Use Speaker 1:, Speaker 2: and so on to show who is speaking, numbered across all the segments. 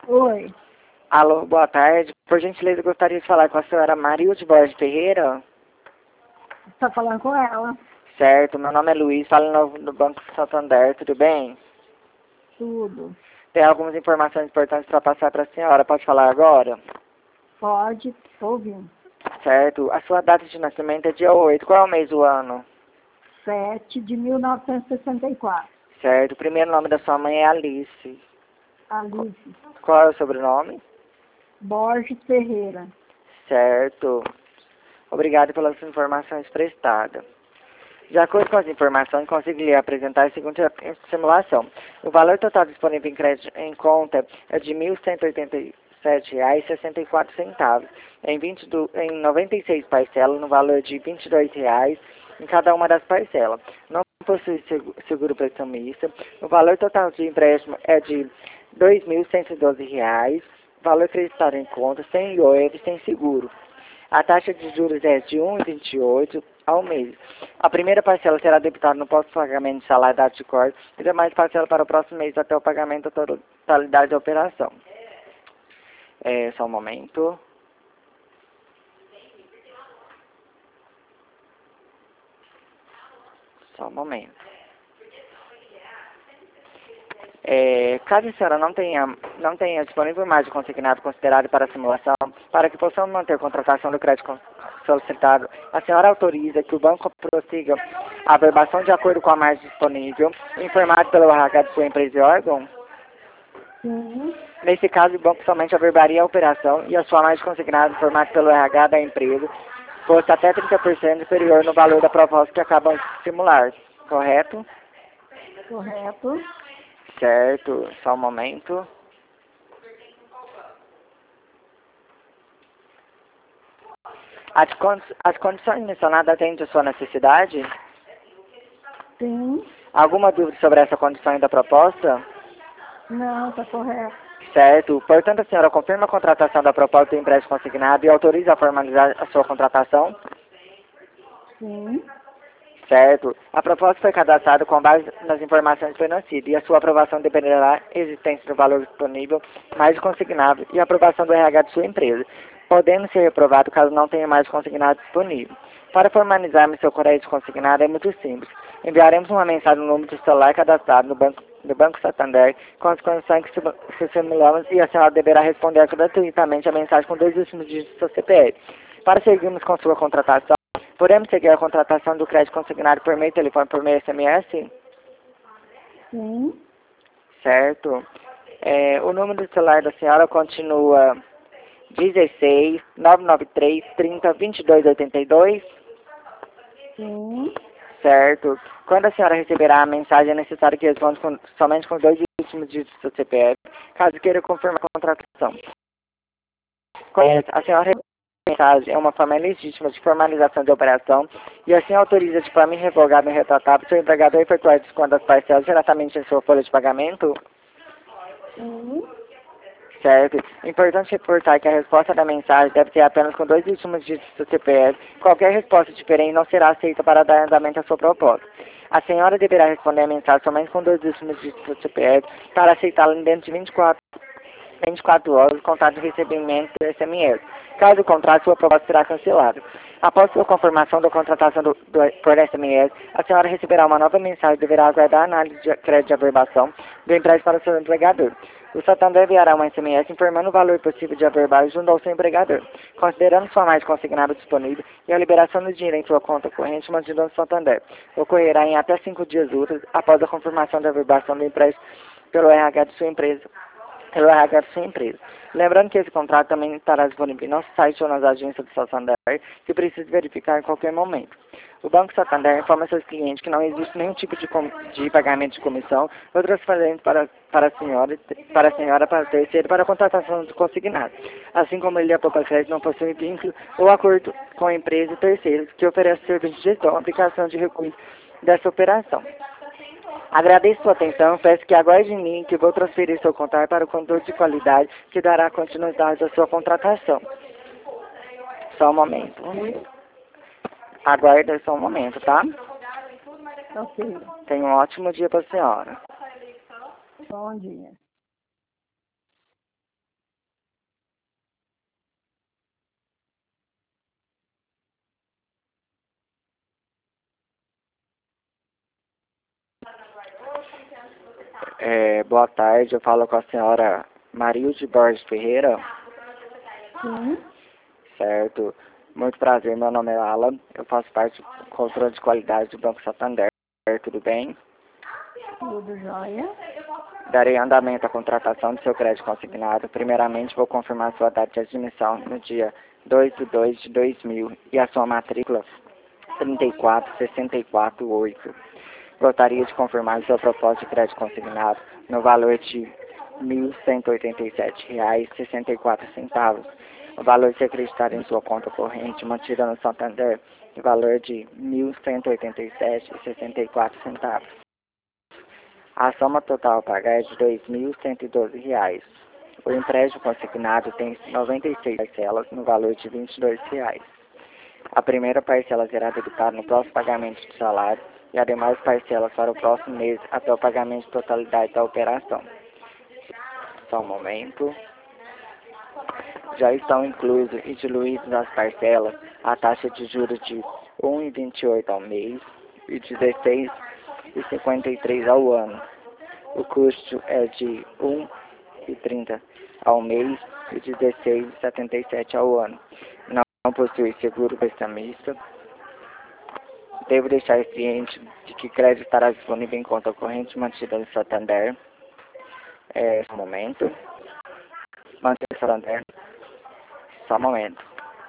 Speaker 1: Oi,
Speaker 2: Alô, boa tarde. Por gentileza, gostaria de falar com a senhora Marilde Borges Ferreira.
Speaker 1: tá falando com ela?
Speaker 2: Certo, meu nome é Luiz, falo no Banco Santander, tudo bem?
Speaker 1: Tudo.
Speaker 2: Tem algumas informações importantes para passar para a senhora, pode falar agora?
Speaker 1: Pode, tô ouvindo.
Speaker 2: Certo, a sua data de nascimento é dia 8. Qual é o mês do ano?
Speaker 1: 7 de 1964.
Speaker 2: Certo, o primeiro nome da sua mãe é Alice.
Speaker 1: Alice
Speaker 2: Qual é o sobrenome?
Speaker 1: Borges Ferreira.
Speaker 2: Certo, obrigado pelas informações prestadas. De acordo com as informações, consegui lhe apresentar a seguinte simulação. O valor total disponível em crédito em conta é de R$ 1.187,64, em 96 parcelas, no valor de R$ 22 em cada uma das parcelas. Não possui seguro prestamista. O valor total de empréstimo é de R$ 2.112, valor acreditado em conta, sem IOF, sem seguro. A taxa de juros é de 1,28 ao mês. A primeira parcela será debitada no pós-pagamento de salário da de corte e demais parcela para o próximo mês até o pagamento da totalidade da operação. Só um momento. Só um momento. Caso a senhora não tenha disponível mais de consignado considerado para a simulação, para que possamos manter a contratação do crédito solicitado, a senhora autoriza que o banco prossiga a averbação de acordo com a margem disponível, informado pelo RH de sua empresa e órgão?
Speaker 1: Sim,
Speaker 2: Nesse caso, o banco somente averbaria a operação e a sua margem consignada informada pelo RH da empresa fosse até 30% inferior no valor da proposta que acabam de simular, correto?
Speaker 1: correto.
Speaker 2: Certo, só um momento. As condições mencionadas atendem a sua necessidade?
Speaker 1: Sim,
Speaker 2: Alguma dúvida sobre essa condição da proposta?
Speaker 1: não, tá correto.
Speaker 2: Certo. Portanto, a senhora confirma a contratação da proposta do empréstimo consignado e autoriza a formalizar a sua contratação?
Speaker 1: Sim,
Speaker 2: Certo. A proposta foi cadastrada com base nas informações fornecidas e a sua aprovação dependerá da existência do valor disponível mais consignado e a aprovação do RH de sua empresa, podendo ser reprovado caso não tenha mais consignado disponível. Para formalizarmos seu crédito consignado é muito simples. Enviaremos uma mensagem no número de celular cadastrado no Banco Santander com as condições que simulamos e a senhora deverá responder gratuitamente a mensagem com 2 últimos dígitos do seu CPF. Para seguirmos com sua contratação, podemos seguir a contratação do crédito consignado por meio telefone, por meio SMS?
Speaker 1: sim,
Speaker 2: Certo. O número do celular da senhora continua 16 993 30 22 82?
Speaker 1: sim.
Speaker 2: Certo. Quando a senhora receberá a mensagem, é necessário que responda somente com 2 últimos dígitos do CPF, caso queira confirmar a contratação. A senhora mensagem é uma forma legítima de formalização de operação e assim autoriza de forma irrevogável e retratável seu empregador a efetuar desconto das parcelas diretamente em sua folha de pagamento?
Speaker 1: Sim,
Speaker 2: Certo. Importante reportar que a resposta da mensagem deve ser apenas com 2 últimos dígitos do CPF. Qualquer resposta diferente não será aceita para dar andamento à sua proposta. A senhora deverá responder a mensagem somente com 2 últimos dígitos do CPF para aceitá-la dentro de 24 horas, contato de recebimento do SMS. Caso contrário, sua proposta será cancelada. Após sua confirmação da contratação por SMS, a senhora receberá uma nova mensagem e deverá aguardar a análise de crédito de averbação do empréstimo para o seu empregador. O Santander enviará uma SMS informando o valor possível de averbar junto ao seu empregador, considerando sua margem consignada disponível e a liberação do dinheiro em sua conta corrente mantida no Santander. Ocorrerá em até 5 dias úteis após a confirmação da averbação do empréstimo pelo RH de sua empresa. Lembrando que esse contrato também estará disponível em nosso site ou nas agências do Santander, que precisa verificar em qualquer momento. O Banco Santander informa seus clientes que não existe nenhum tipo de pagamento de comissão ou transferência para a senhora para terceiro para a contratação do consignado. Assim como ele e a Poupa Crédito não possuem vínculo ou acordo com a empresa e terceiros que oferece serviço de gestão, aplicação de recursos dessa operação. Agradeço sua atenção, peço que aguarde em mim que vou transferir seu contato para o controle de qualidade que dará continuidade à sua contratação. Só um momento. Aguarde só um momento, tá?
Speaker 1: ok.
Speaker 2: Tenha um ótimo dia para a senhora.
Speaker 1: Bom dia.
Speaker 2: Boa tarde, eu falo com a senhora Marilde Borges Ferreira.
Speaker 1: Sim.
Speaker 2: Certo. Muito prazer, meu nome é Alan. Eu faço parte do controle de qualidade do Banco Santander. Tudo bem?
Speaker 1: Tudo jóia.
Speaker 2: Darei andamento à contratação do seu crédito consignado. Primeiramente, vou confirmar sua data de admissão no dia 2/2/2000 e a sua matrícula 34648. Gostaria de confirmar sua proposta de crédito consignado no valor de R$ 1.187,64. O valor se acreditar em sua conta corrente mantida no Santander, o valor de R$ 1.187,64. A soma total a pagar é de R$ 2.112. O empréstimo consignado tem 96 parcelas no valor de R$ 22. A primeira parcela será debitada no próximo pagamento do salário e as demais parcelas para o próximo mês até o pagamento de totalidade da operação. Só um momento. Já estão inclusos e diluídos nas parcelas a taxa de juros de R$ 1,28 ao mês e R$ 16,53 ao ano. O custo é de R$ 1,30 ao mês e R$ 16,77 ao ano. Não possui seguro prestamista. Devo deixar ciente de que crédito estará disponível em conta corrente mantida no Santander. Só um momento. Mantida no Santander. Só um momento.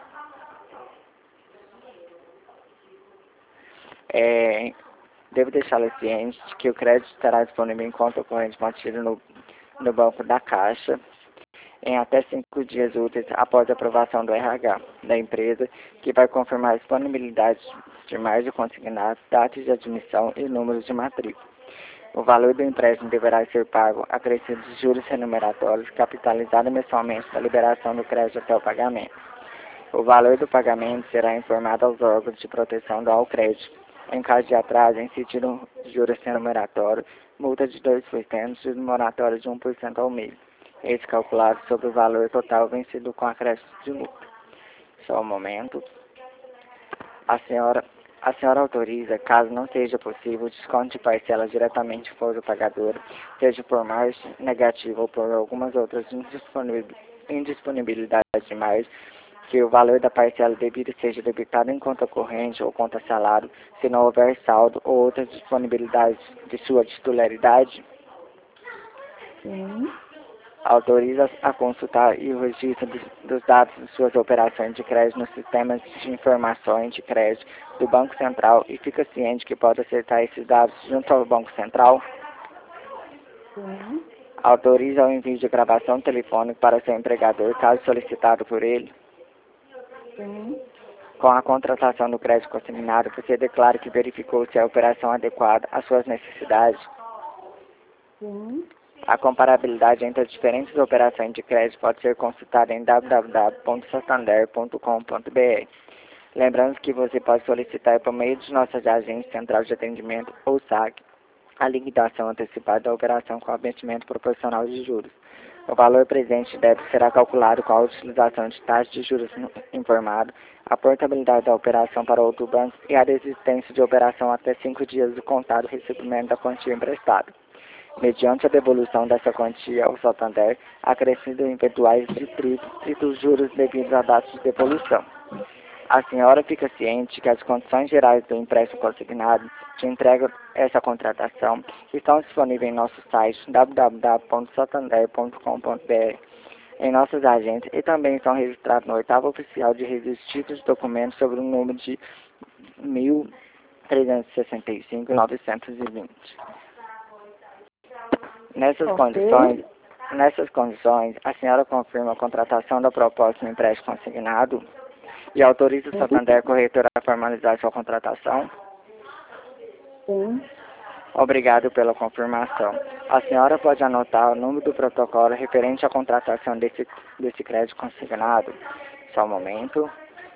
Speaker 2: Devo deixá-la ciente de que o crédito estará disponível em conta corrente mantida no Banco da Caixa em até 5 dias úteis após a aprovação do RH da empresa, que vai confirmar a disponibilidade de margem consignada, datas de admissão e números de matrícula. O valor do empréstimo deverá ser pago acrescido de juros remuneratórios, capitalizado mensalmente da liberação do crédito até o pagamento. O valor do pagamento será informado aos órgãos de proteção ao crédito. Em caso de atraso, incidido juros remuneratórios, multa de 2% e moratório de 1% ao mês. Esse calculado sobre o valor total vencido com acréscimo de multa. Só um momento. A senhora autoriza, caso não seja possível, o desconto de parcelas diretamente for do pagador, seja por margem negativa ou por algumas outras indisponibilidades de margem, que o valor da parcela devida seja debitado em conta corrente ou conta salário, se não houver saldo ou outras disponibilidades de sua titularidade.
Speaker 1: Sim.
Speaker 2: Autoriza a consultar e o registro dos dados de suas operações de crédito nos sistemas de informações de crédito do Banco Central e fica ciente que pode acessar esses dados junto ao Banco Central.
Speaker 1: Sim.
Speaker 2: Autoriza o envio de gravação telefônica para seu empregador, caso solicitado por ele.
Speaker 1: Sim.
Speaker 2: Com a contratação do crédito consignado, você declara que verificou se a operação é adequada às suas necessidades.
Speaker 1: Sim.
Speaker 2: A comparabilidade entre as diferentes operações de crédito pode ser consultada em www.santander.com.br. Lembrando que você pode solicitar por meio de nossas agências Central de Atendimento ou SAC a liquidação antecipada da operação com abatimento proporcional de juros. O valor presente será calculado com a utilização de taxa de juros informado, a portabilidade da operação para outro banco e a desistência de operação até 5 dias do contado recebimento da quantia emprestada. Mediante a devolução dessa quantia ao Santander, acrescido em eventuais distritos juros devidos à data de devolução. A senhora fica ciente que as condições gerais do empréstimo consignado de entrega essa contratação estão disponíveis em nosso site www.santander.com.br, em nossas agências e também estão registrados no 8º oficial de registro de documentos sobre o número de 1365.920. Nessas condições, a senhora confirma a contratação da proposta no empréstimo consignado e autoriza o Santander Corretora a formalizar sua contratação?
Speaker 1: Sim.
Speaker 2: Obrigado pela confirmação. A senhora pode anotar o número do protocolo referente à contratação desse crédito consignado? Só um momento.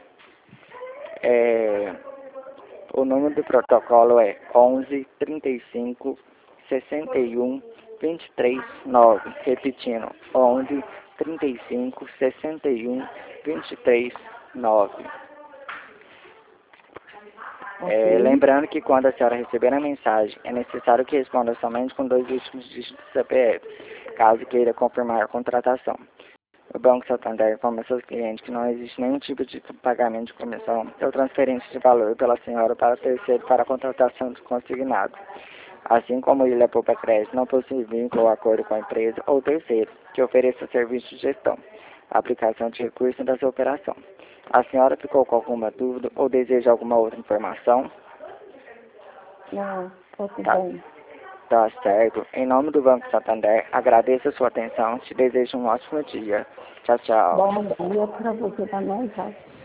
Speaker 2: O número do protocolo é 11 35 61 23 9. Repetindo, 11 35 61 23 9.
Speaker 1: Ok.
Speaker 2: Lembrando que quando a senhora receber a mensagem, é necessário que responda somente com 2 últimos dígitos do CPF, caso queira confirmar a contratação. O Banco Santander informa seus clientes que não existe nenhum tipo de pagamento de comissão ou transferência de valor pela senhora para terceiro para a contratação de consignado. Assim como o Ilha Poupa Crédito não possui vínculo ou acordo com a empresa ou terceiro que ofereça serviço de gestão, aplicação de recursos dessa operação. A senhora ficou com alguma dúvida ou deseja alguma outra informação?
Speaker 1: Não, tá tudo
Speaker 2: Tá,
Speaker 1: bem.
Speaker 2: tá certo. Em nome do Banco Santander, agradeço a sua atenção. Te desejo um ótimo dia. Tchau, tchau.
Speaker 1: Bom dia para você também, tá?